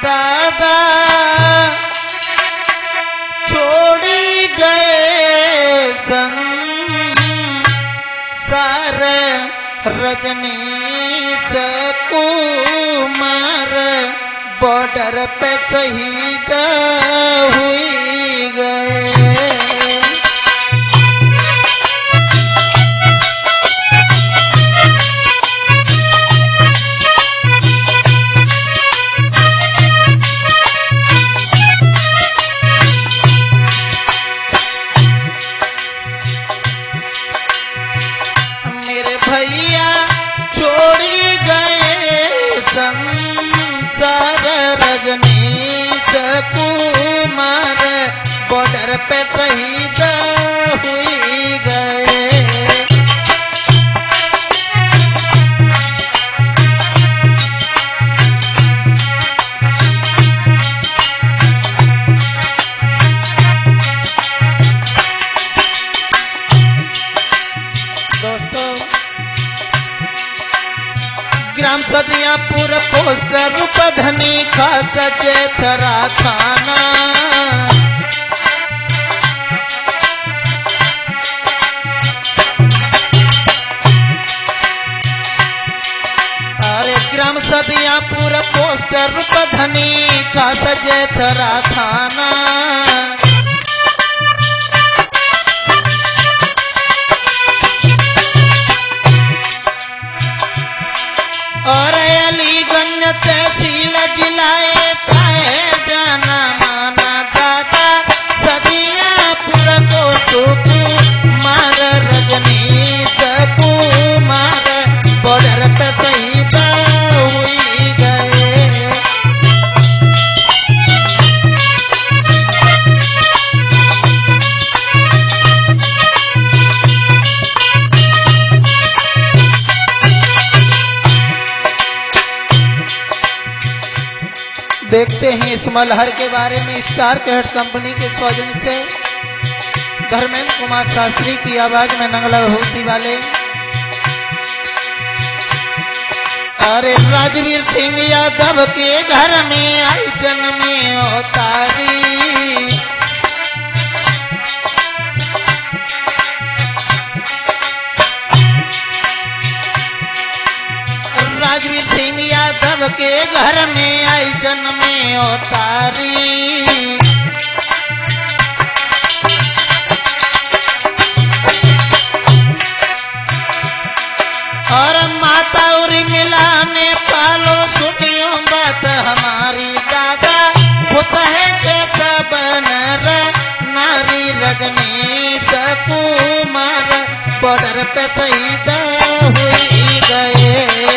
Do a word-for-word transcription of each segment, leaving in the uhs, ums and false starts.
दादा छोड़ी गए संसार रजनीश कुमार बॉर्डर पे शहीद हुई गए। मेरे भैया छोड़ी गए संसार रजनीश कुमार बॉर्डर पे शहीद हुई गए। दोस्तों ग्राम सदियापुर पोस्टर रूपधनी खास जेठरा थाना अरे ग्राम सदियापुर पोस्टर रूपधनी खास जेठरा थाना और अलीगंज तहसील जिलाए पाए जाना माना दादा सदियापुर को सुकुमार रजनीश कुमार बॉर्डर पे शहीद हुई गए। देखते हैं इस मलहर के बारे में। स्टार कैट कंपनी के सौजन से धर्मेंद्र कुमार शास्त्री की आवाज में नंगला होती वाले अरे राजवीर सिंह यादव के घर में आई जन्मे अवतारी राजवीर सिंह यादव के घर में आई जन्मे अवतारी और माता उर्मिला ने पालो सुनियो बात हमारी दादा होता है कैसा बनर नारी रजनीश कुमार बॉर्डर पे शहीद हुई गए।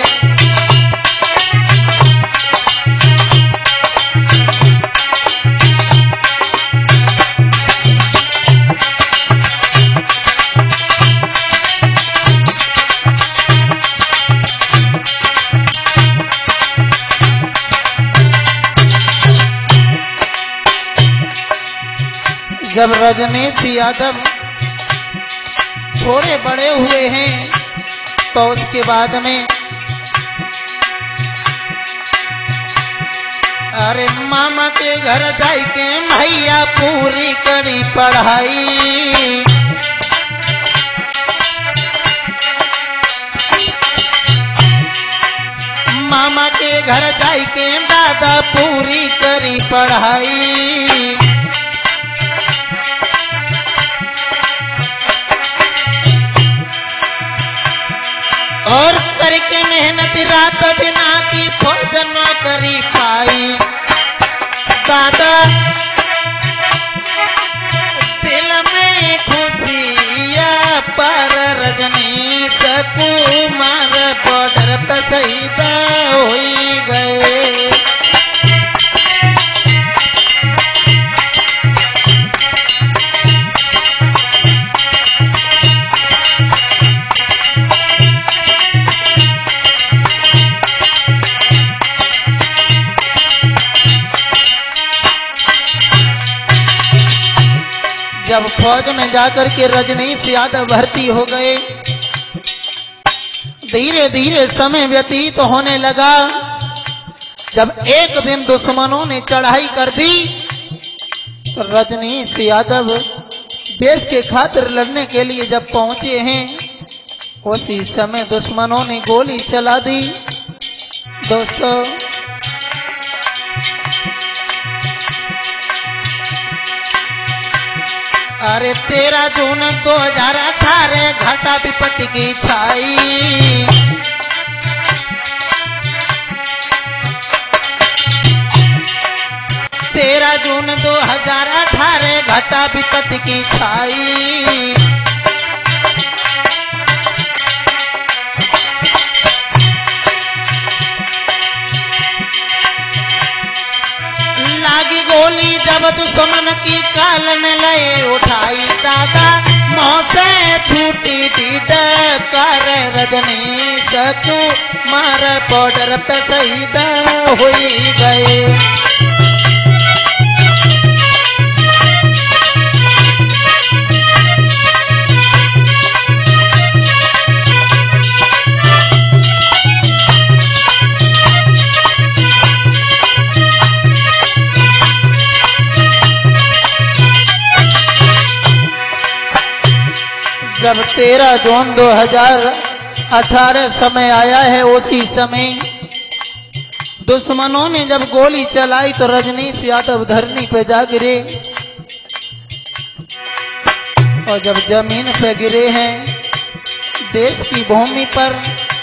जब रजनीश यादव थोड़े बड़े हुए हैं तो उसके बाद में अरे मामा के घर जाई के भैया पूरी करी पढ़ाई मामा के घर जाई के दादा पूरी करी पढ़ाई और करके मेहनत रात दिना की फौज नौकरी पाई दादा दिल में खुशिया पर रजनीश कुमार बॉर्डर पे शहीद हुई गए। जब फौज में जाकर के रजनीश यादव भर्ती हो गए, धीरे धीरे समय व्यतीत होने लगा। जब एक दिन दुश्मनों ने चढ़ाई कर दी तो रजनीश यादव देश के खातिर लड़ने के लिए जब पहुंचे हैं उसी समय दुश्मनों ने गोली चला दी। दोस्तों अरे तेरह जून दो हजार अठारह घटा विपत्ति की छाई। तेरह जून दो हजार अठारह घटा विपत्ति की छाई। लागी गोली जब दुश्मन की काल ने लय उठाई। दादा मौसे छूटी डीड कर रजनीश कुमार बॉर्डर पे शहीद हुई गए। जब तेरह जून दो हजार अठारह समय आया है उसी समय दुश्मनों ने जब गोली चलाई तो रजनीश यादव धरनी पे जा गिरे और जब जमीन पे गिरे हैं देश की भूमि पर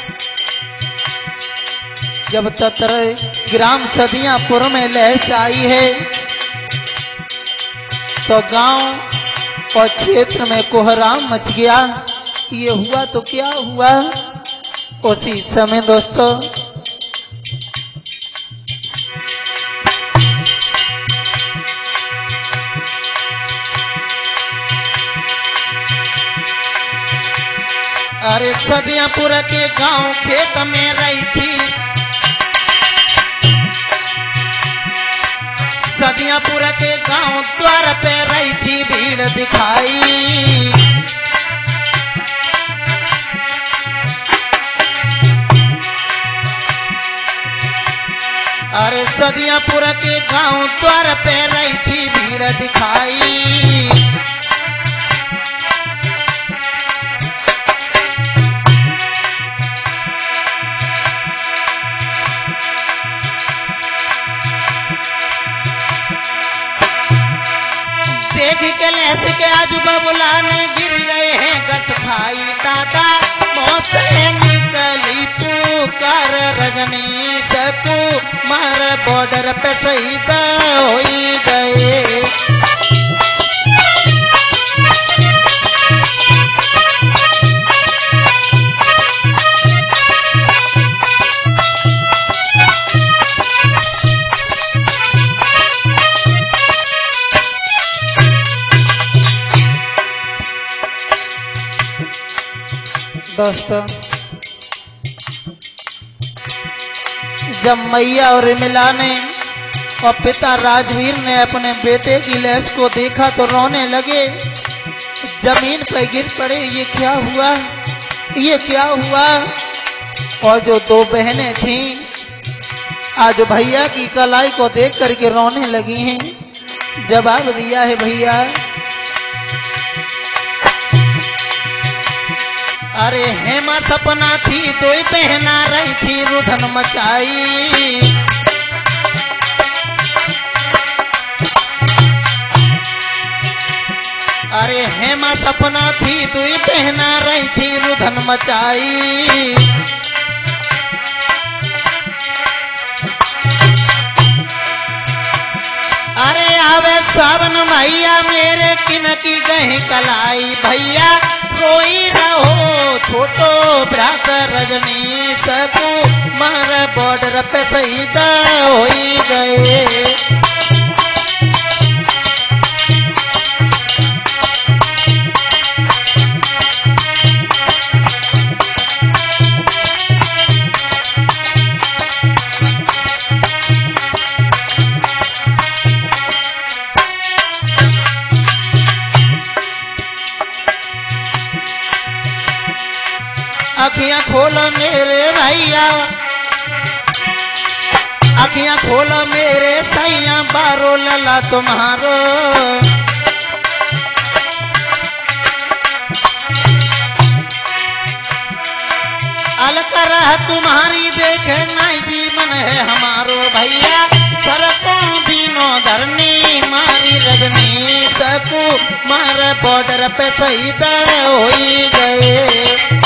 जब तत्र ग्राम सदियापुर में लहस आई है तो गांव और क्षेत्र में कोहराम मच गया। ये हुआ तो क्या हुआ उसी समय दोस्तों अरे सदियापुर के गांव खेत में रही थी। सदियापुर के गांव द्वार पे रही थी भीड़ दिखाई। अरे सदियापुर के गांव द्वार पे रही थी भीड़ दिखाई। के आजू बबुलाने गिर गए हैं गस खाई। दादा मौसे निकली पुकार रजनीश कुमार बॉर्डर पे शहीद हुई गए। दोस्तों जब मैया और मिला ने और पिता राजवीर ने अपने बेटे की लाश को देखा तो रोने लगे, जमीन पर गिर पड़े। ये क्या हुआ, ये क्या हुआ। और जो दो बहनें थीं आज भैया की कलाई को देख करके रोने लगी हैं। जवाब दिया है भैया अरे हेमा सपना थी तो पहना रही थी रुधन मचाई। अरे हेमा सपना थी तो पहना रही थी रुधन मचाई। अरे आवे सावन मैया मेरे किन की गही कलाई। भैया कोई न हो छोटो भ्रात रजनीश कुमार बॉर्डर पे शहीद होई गए। अखियां खोलो मेरे भैया अखियां खोलो मेरे सैया बारो लला तुम्हारो। अलकर तुम्हारी देखे नहीं जीवन है हमारो भैया। सरकों दिनों धरनी मारी रजनी सकू मार बॉर्डर पे शहीद हो गए।